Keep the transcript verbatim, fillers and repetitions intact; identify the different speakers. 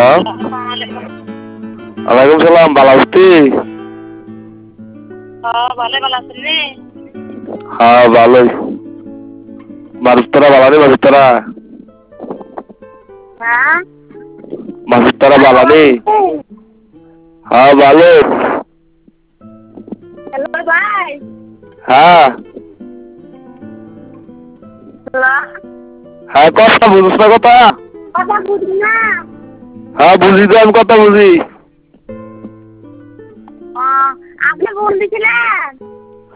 Speaker 1: ওয়ালাইকুম সালাম। ভালো আছিস?
Speaker 2: হ্যাঁ ভালো ভালো আছেন রে?
Speaker 1: হ্যাঁ ভালোই। মারুতরা ভালো নেই? মারুতরা
Speaker 2: হ্যাঁ
Speaker 1: মারুতরা ভালো নেই? হ্যাঁ ভালো।
Speaker 2: হ্যালো ভাই।
Speaker 1: হ্যাঁ
Speaker 2: হ্যালো
Speaker 1: হ্যাঁ কথা বুঝিস না? কথা
Speaker 2: কথা বুঝি না।
Speaker 1: হ্যাঁ বুঝি তো, আমি কথা বুঝি।
Speaker 2: আপনি ফোন দিছিলেন?